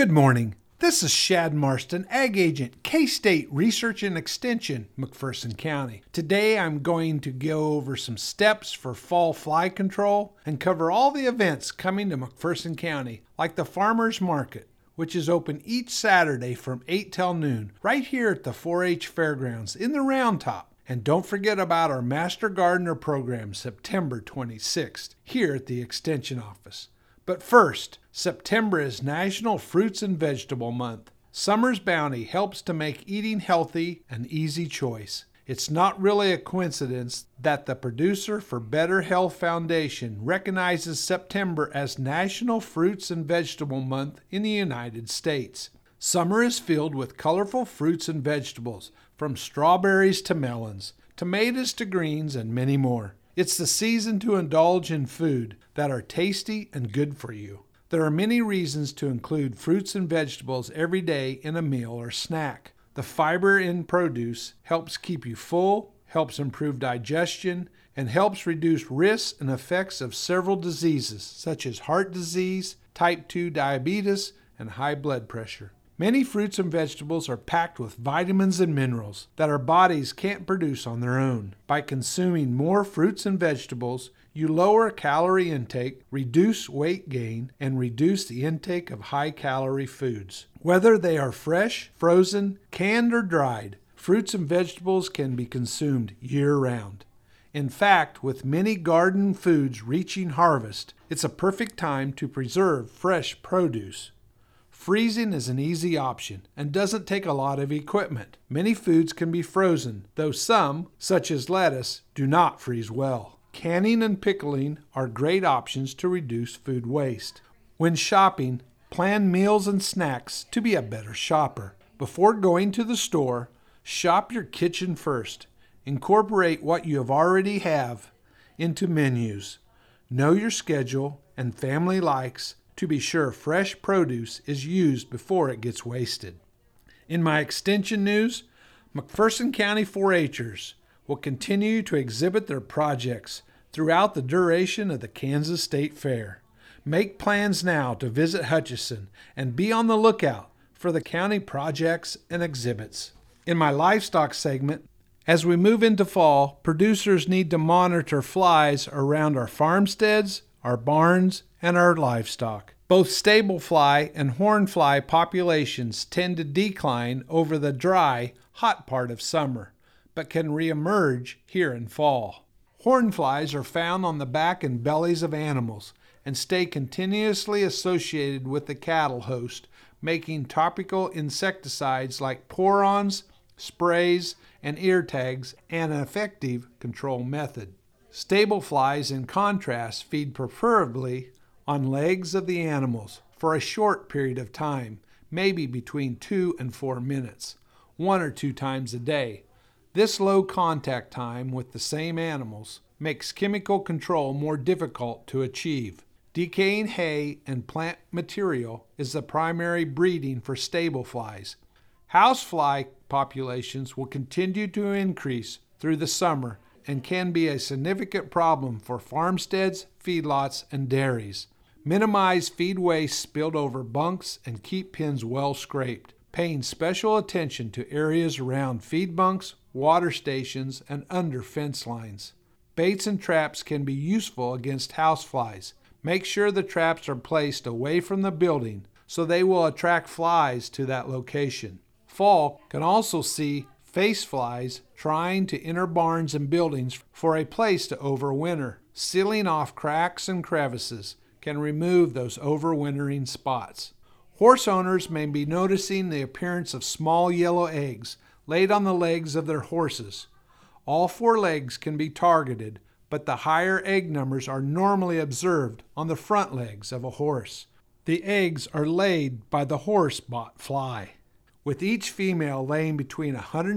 Good morning. This is Shad Marston, Ag Agent, K-State Research and Extension, McPherson County. Today I'm going to go over some steps for fall fly control and cover all the events coming to McPherson County, like the Farmers Market, which is open each Saturday from 8 till noon, right here at the 4-H Fairgrounds in the Round Top. And don't forget about our Master Gardener program, September 26th, here at the Extension Office. But first, September is National Fruits and Vegetable Month. Summer's bounty helps to make eating healthy an easy choice. It's not really a coincidence that the Producer for Better Health Foundation recognizes September as National Fruits and Vegetable Month in the United States. Summer is filled with colorful fruits and vegetables, from strawberries to melons, tomatoes to greens, and many more. It's the season to indulge in food that are tasty and good for you. There are many reasons to include fruits and vegetables every day in a meal or snack. The fiber in produce helps keep you full, helps improve digestion, and helps reduce risks and effects of several diseases such as heart disease, type 2 diabetes, and high blood pressure. Many fruits and vegetables are packed with vitamins and minerals that our bodies can't produce on their own. By consuming more fruits and vegetables, you lower calorie intake, reduce weight gain, and reduce the intake of high-calorie foods. Whether they are fresh, frozen, canned, or dried, fruits and vegetables can be consumed year-round. In fact, with many garden foods reaching harvest, it's a perfect time to preserve fresh produce. Freezing is an easy option and doesn't take a lot of equipment. Many foods can be frozen, though some, such as lettuce, do not freeze well. Canning and pickling are great options to reduce food waste. When shopping, plan meals and snacks to be a better shopper. Before going to the store, shop your kitchen first. Incorporate what you already have into menus. Know your schedule and family likes to be sure fresh produce is used before it gets wasted. In my extension news, McPherson County 4-H'ers will continue to exhibit their projects throughout the duration of the Kansas State Fair. Make plans now to visit Hutchinson and be on the lookout for the county projects and exhibits. In my livestock segment, as we move into fall, producers need to monitor flies around our farmsteads, our barns, and our livestock. Both stable fly and horn fly populations tend to decline over the dry, hot part of summer, but can reemerge here in fall. Horn flies are found on the back and bellies of animals and stay continuously associated with the cattle host, making topical insecticides like pour-ons, sprays, and ear tags an effective control method. Stable flies, in contrast, feed preferably on legs of the animals for a short period of time, maybe between 2 and 4 minutes, 1 or 2 times a day. This low contact time with the same animals makes chemical control more difficult to achieve. Decaying hay and plant material is the primary breeding for stable flies. Housefly populations will continue to increase through the summer and can be a significant problem for farmsteads, feedlots, and dairies. Minimize feed waste spilled over bunks and keep pens well scraped, paying special attention to areas around feed bunks, water stations, and under fence lines. Baits and traps can be useful against houseflies. Make sure the traps are placed away from the building so they will attract flies to that location. Fall can also see face flies trying to enter barns and buildings for a place to overwinter. Sealing off cracks and crevices can remove those overwintering spots. Horse owners may be noticing the appearance of small yellow eggs laid on the legs of their horses. All 4 legs can be targeted, but the higher egg numbers are normally observed on the front legs of a horse. The eggs are laid by the horse-bought fly, with each female laying between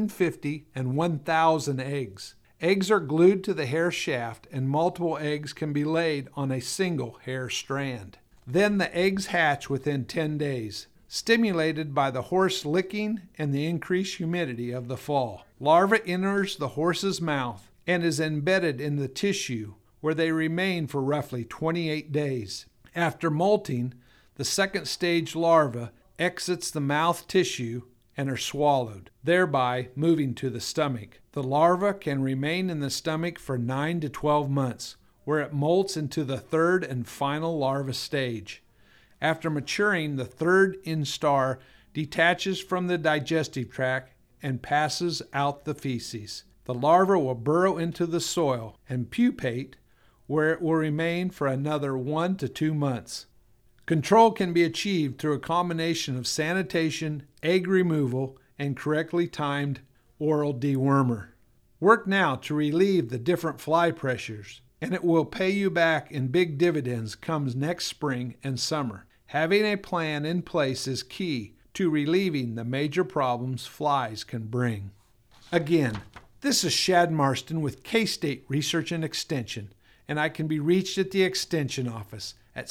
150 and 1,000 eggs. Eggs are glued to the hair shaft, and multiple eggs can be laid on a single hair strand. Then the eggs hatch within 10 days, stimulated by the horse licking and the increased humidity of the fall. Larva enters the horse's mouth and is embedded in the tissue, where they remain for roughly 28 days. After molting, the second stage larva exits the mouth tissue and are swallowed, thereby moving to the stomach. The larva can remain in the stomach for 9 to 12 months, where it molts into the third and final larva stage. After maturing, the third instar detaches from the digestive tract and passes out the feces. The larva will burrow into the soil and pupate, where it will remain for another 1 to 2 months. Control can be achieved through a combination of sanitation, egg removal, and correctly timed oral dewormer. Work now to relieve the different fly pressures, and it will pay you back in big dividends comes next spring and summer. Having a plan in place is key to relieving the major problems flies can bring. Again, this is Shad Marston with K-State Research and Extension, and I can be reached at the Extension office at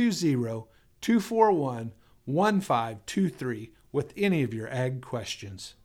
620-241-1523 with any of your ag questions.